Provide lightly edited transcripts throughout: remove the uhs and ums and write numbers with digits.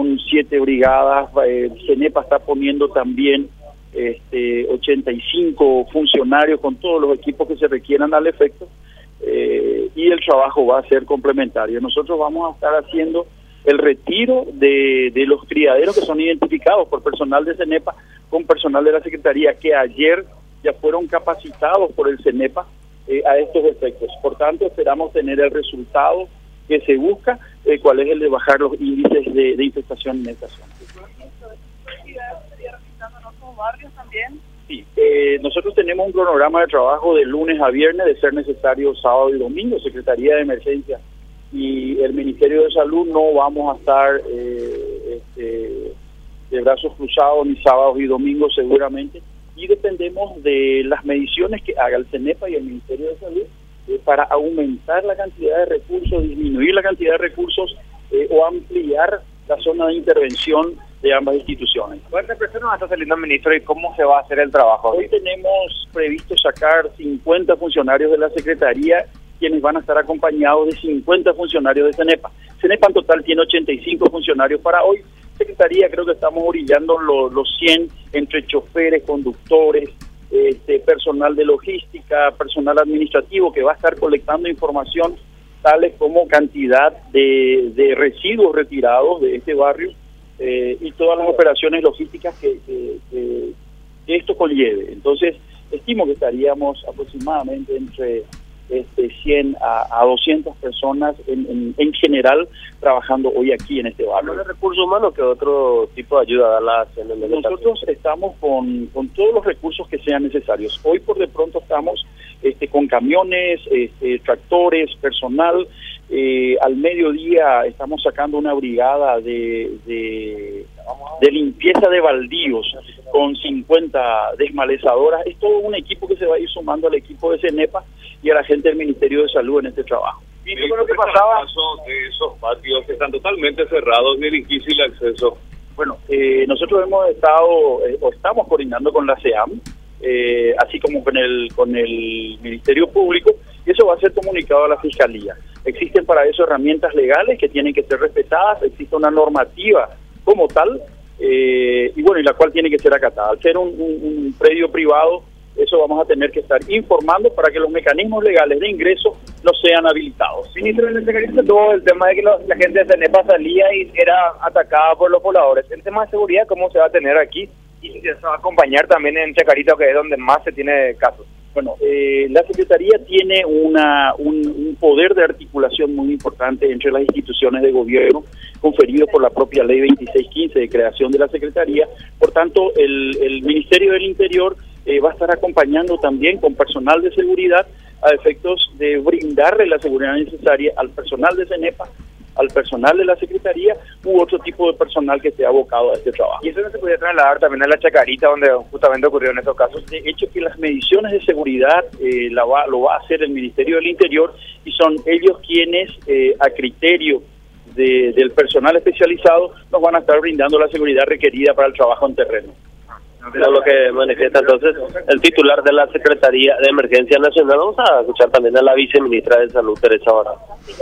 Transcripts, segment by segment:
son 7 brigadas, CENEPA está poniendo también 85 funcionarios con todos los equipos que se requieran al efecto, y el trabajo va a ser complementario. Nosotros vamos a estar haciendo el retiro de los criaderos que son identificados por personal de CENEPA con personal de la Secretaría, que ayer ya fueron capacitados por el CENEPA a estos efectos. Por tanto, esperamos tener el resultado que se busca, cuál es el de bajar los índices de infestación en esta zona. ¿Barrios también? Sí, nosotros tenemos un cronograma de trabajo de lunes a viernes, de ser necesario sábado y domingo. Secretaría de Emergencia y el Ministerio de Salud no vamos a estar de brazos cruzados ni sábados y domingos seguramente, y dependemos de las mediciones que haga el CENEPA y el Ministerio de Salud para aumentar la cantidad de recursos, disminuir la cantidad de recursos o ampliar la zona de intervención de ambas instituciones. ¿Cuántas personas está saliendo, ministro, y cómo se va a hacer el trabajo? Hoy tenemos previsto sacar 50 funcionarios de la Secretaría, quienes van a estar acompañados de 50 funcionarios de CENEPA. CENEPA en total tiene 85 funcionarios para hoy. Secretaría creo que estamos orillando los 100 entre choferes, conductores, personal de logística, personal administrativo que va a estar colectando información tales como cantidad de residuos retirados de este barrio, y todas las operaciones logísticas que esto conlleve. Entonces, estimo que estaríamos aproximadamente entre 100 a 200 personas en general trabajando hoy aquí en este barrio. ¿No de recursos humanos, que otro tipo de ayuda da la CNL? Nosotros estamos con todos los recursos que sean necesarios. Hoy por de pronto estamos con camiones, tractores, personal. Al mediodía estamos sacando una brigada de limpieza de baldíos con 50 desmalezadoras. Es todo un equipo que se va a ir sumando al equipo de CENEPA y a la gente del Ministerio de Salud en este trabajo. Y con lo que pasaba, de esos patios que están totalmente cerrados, de difícil acceso. Bueno, nosotros hemos estado o estamos coordinando con la SEAM, así como con el Ministerio Público, y eso va a ser comunicado a la Fiscalía. Existen para eso herramientas legales que tienen que ser respetadas, existe una normativa como tal, y bueno, y la cual tiene que ser acatada. Al ser un predio privado, eso vamos a tener que estar informando para que los mecanismos legales de ingreso no sean habilitados. Ministro, en el secretario todo el tema de que la gente de CENEPA salía y era atacada por los pobladores. El tema de seguridad, ¿cómo se va a tener aquí? Y se va a acompañar también en Chacarita, que es donde más se tiene casos. Bueno, la Secretaría tiene un poder de articulación muy importante entre las instituciones de gobierno conferido por la propia Ley 2615 de creación de la Secretaría. Por tanto, el Ministerio del Interior va a estar acompañando también con personal de seguridad a efectos de brindarle la seguridad necesaria al personal de CENEPA, al personal de la Secretaría u otro tipo de personal que esté abocado a este trabajo. ¿Y eso no se podría trasladar también a la Chacarita, donde justamente ocurrió en estos casos? De hecho, que las mediciones de seguridad lo va a hacer el Ministerio del Interior, y son ellos quienes, a criterio del personal especializado, nos van a estar brindando la seguridad requerida para el trabajo en terreno. Es lo que manifiesta entonces el titular de la Secretaría de Emergencia Nacional. Vamos a escuchar también a la viceministra de Salud, Teresa Barra.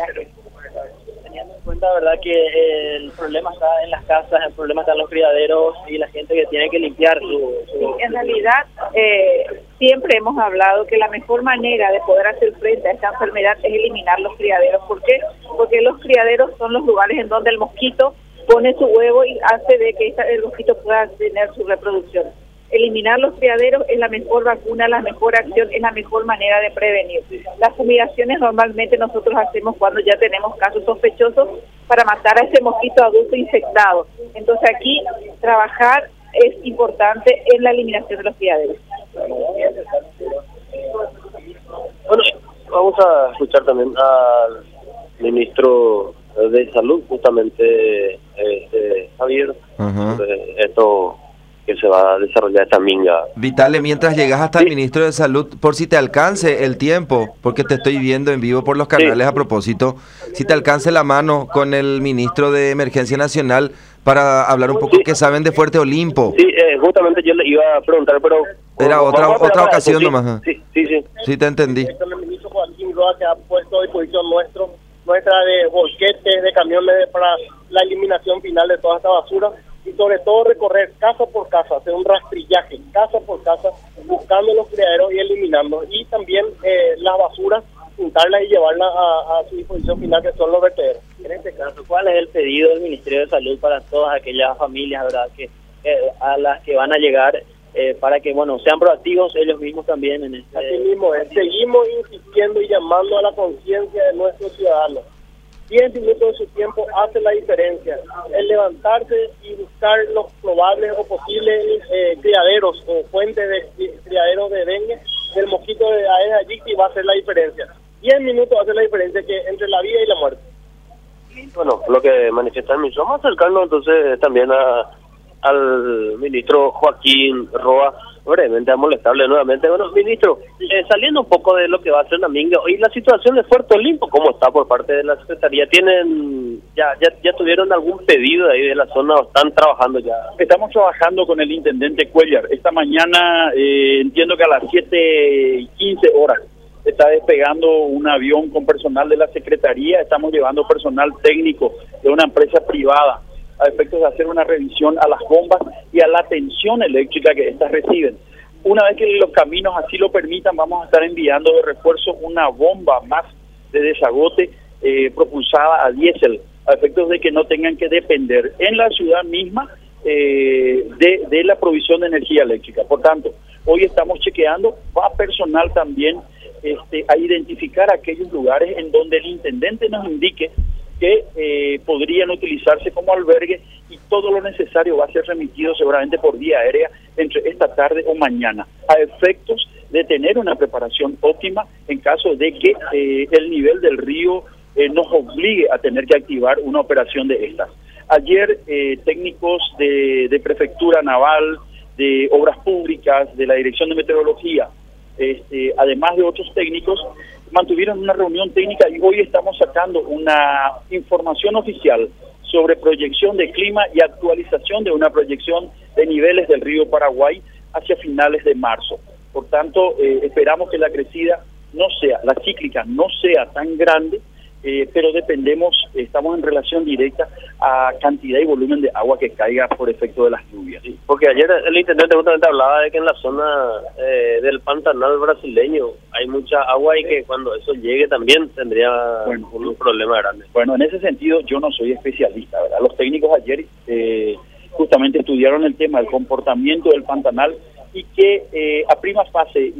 Teniendo en cuenta, verdad, que el problema está en las casas, el problema está en los criaderos y la gente que tiene que limpiar su... En realidad, siempre hemos hablado que la mejor manera de poder hacer frente a esta enfermedad es eliminar los criaderos. ¿Por qué? Porque los criaderos son los lugares en donde el mosquito pone su huevo y hace de que el mosquito pueda tener su reproducción. Eliminar los criaderos es la mejor vacuna, la mejor acción, es la mejor manera de prevenir. Las fumigaciones normalmente nosotros hacemos cuando ya tenemos casos sospechosos para matar a ese mosquito adulto infectado. Entonces aquí trabajar es importante en la eliminación de los criaderos. Bueno, vamos a escuchar también al ministro de Salud, justamente Javier, esto que se va a desarrollar esta minga. Vitale, mientras llegas hasta el ministro de Salud, por si te alcance el tiempo, porque te estoy viendo en vivo por los canales a propósito, si te alcance la mano con el ministro de Emergencia Nacional para hablar un poco que saben de Fuerte Olimpo. Sí, justamente yo le iba a preguntar, pero... Era otra ocasión eso, nomás. Sí, te entendí. El ministro Joaquín Roa, que ha puesto a disposición nuestra de volquetes, de camiones para la eliminación final de toda esta basura y sobre todo recorrer casa por casa, hacer un rastrillaje casa por casa, buscando los criaderos y eliminando. Y también las basuras, juntarlas y llevarlas a su disposición final, que son los vertederos. En este caso, ¿cuál es el pedido del Ministerio de Salud para todas aquellas familias, verdad, que a las que van a llegar, para que, bueno, sean proactivos ellos mismos también en este... Así mismo, seguimos insistiendo y llamando a la conciencia de nuestros ciudadanos. 10 minutos de su tiempo hace la diferencia. El levantarse y buscar los probables o posibles criaderos o fuentes de criaderos de dengue del mosquito de Aedes aegypti va a hacer la diferencia. 10 minutos hace la diferencia que entre la vida y la muerte. Bueno, lo que manifiestan mis, vamos a acercarnos entonces también al ministro Joaquín Roa, brevemente a molestarle nuevamente. Bueno, ministro, saliendo un poco de lo que va a ser la minga, y la situación de Puerto Limpo, ¿cómo está por parte de la Secretaría? ¿Tienen ya tuvieron algún pedido de ahí de la zona o están trabajando ya? Estamos trabajando con el intendente Cuellar. Esta mañana, entiendo que a las 7:15 horas, está despegando un avión con personal de la Secretaría. Estamos llevando personal técnico de una empresa privada a efectos de hacer una revisión a las bombas y a la tensión eléctrica que estas reciben. Una vez que los caminos así lo permitan, vamos a estar enviando de refuerzo una bomba más de desagote propulsada a diésel, a efectos de que no tengan que depender en la ciudad misma de la provisión de energía eléctrica. Por tanto, hoy estamos chequeando, va personal también a identificar aquellos lugares en donde el intendente nos indique que podrían utilizarse como albergue, y todo lo necesario va a ser remitido seguramente por vía aérea entre esta tarde o mañana, a efectos de tener una preparación óptima en caso de que el nivel del río nos obligue a tener que activar una operación de estas. Ayer técnicos de Prefectura Naval, de Obras Públicas, de la Dirección de Meteorología, además de otros técnicos, mantuvieron una reunión técnica y hoy estamos sacando una información oficial sobre proyección de clima y actualización de una proyección de niveles del río Paraguay hacia finales de marzo. Por tanto, esperamos que la crecida no sea, la cíclica no sea tan grande, pero estamos en relación directa a cantidad y volumen de agua que caiga por efecto de las lluvias. Sí, porque ayer el intendente justamente hablaba de que en la zona del Pantanal brasileño hay mucha agua y que cuando eso llegue también tendría un problema grande. Bueno, en ese sentido yo no soy especialista, ¿verdad? Los técnicos ayer justamente estudiaron el tema del comportamiento del Pantanal y que a prima fase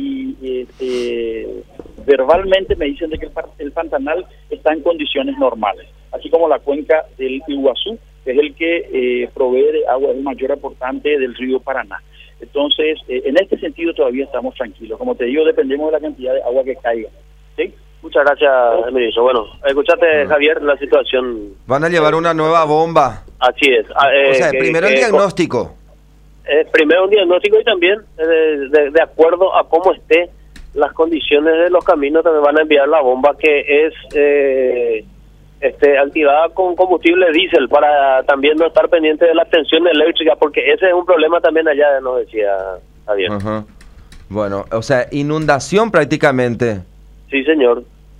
verbalmente me dicen de que el Pantanal está en condiciones normales, así como la cuenca del Iguazú, que es el que provee de agua, el mayor aportante del río Paraná. Entonces, en este sentido todavía estamos tranquilos. Como te digo, dependemos de la cantidad de agua que caiga. ¿Sí? Muchas gracias, ministro. Bueno, escuchaste, Javier, la situación. Van a llevar una nueva bomba. Así es. O sea, primero el diagnóstico. Primero un diagnóstico y también, de acuerdo a cómo esté las condiciones de los caminos, también van a enviar la bomba que es activada con combustible diésel, para también no estar pendiente de la tensión eléctrica, porque ese es un problema también allá, nos decía Javier. Bueno, o sea, inundación prácticamente. Sí, señor.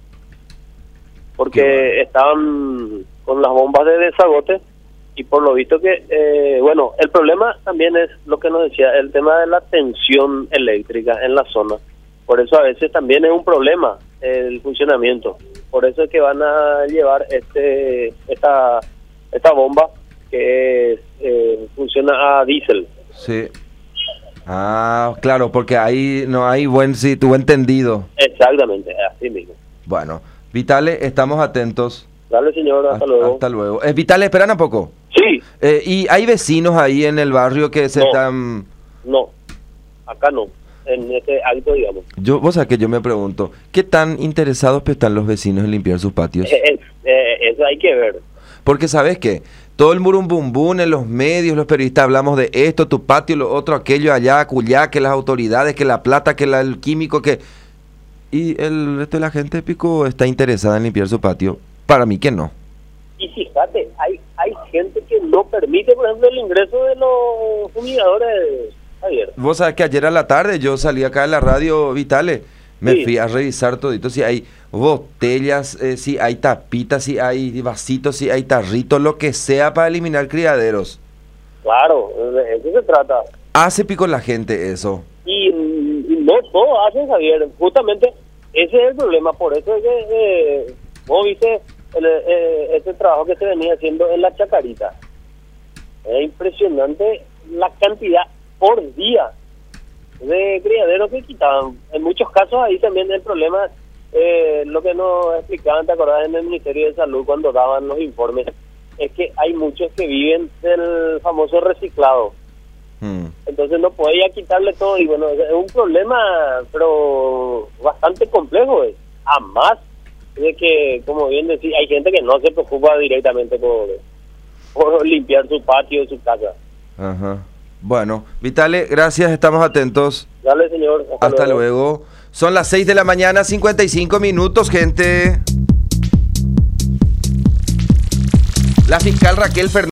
Porque estaban con las bombas de desagote y por lo visto que, el problema también es lo que nos decía, el tema de la tensión eléctrica en la zona. Por eso a veces también es un problema el funcionamiento. Por eso es que van a llevar esta bomba que funciona a diésel. Sí. Ah, claro, porque ahí no hay buen entendido. Exactamente, así mismo. Bueno, Vitale, estamos atentos. Dale, señor, hasta luego. Hasta luego. Vitale, esperan un poco. Sí. ¿Y hay vecinos ahí en el barrio que están...? No, acá no. En este hábito, digamos. Vos sabés que yo me pregunto, ¿qué tan interesados están los vecinos en limpiar sus patios? Eso hay que ver. Porque ¿sabes qué? Todo el murum en los medios, los periodistas hablamos de esto, tu patio, lo otro, aquello allá, acullá, que las autoridades, que la plata, que el químico, que... Y el resto de la gente, Pico, está interesada en limpiar su patio. Para mí que no. Y fíjate, hay gente que no permite, por ejemplo, el ingreso de los fumigadores. Javier. Vos sabés que ayer a la tarde yo salí acá de la radio Vitale Me Sí. fui a revisar todito si hay botellas, si hay tapitas, si hay vasitos, si hay tarritos, lo que sea para eliminar criaderos. Claro, de eso se trata. Hace pico la gente eso. Y no todos hacen, Javier. Justamente ese es el problema. Por eso es que vos viste ese trabajo que se venía haciendo en la Chacarita. Es impresionante la cantidad por día de criaderos que quitaban. En muchos casos ahí también el problema, lo que nos explicaban, ¿te acordás? En el Ministerio de Salud cuando daban los informes, es que hay muchos que viven del famoso reciclado. Entonces no podía quitarle todo y bueno, es un problema pero bastante complejo, a más de que, como bien decís, hay gente que no se preocupa directamente por limpiar su patio, su casa. Ajá. Bueno, Vitale, gracias, estamos atentos. Dale, señor. Hasta luego. Son las 6 de la mañana, 55 minutos, gente. La fiscal Raquel Fernández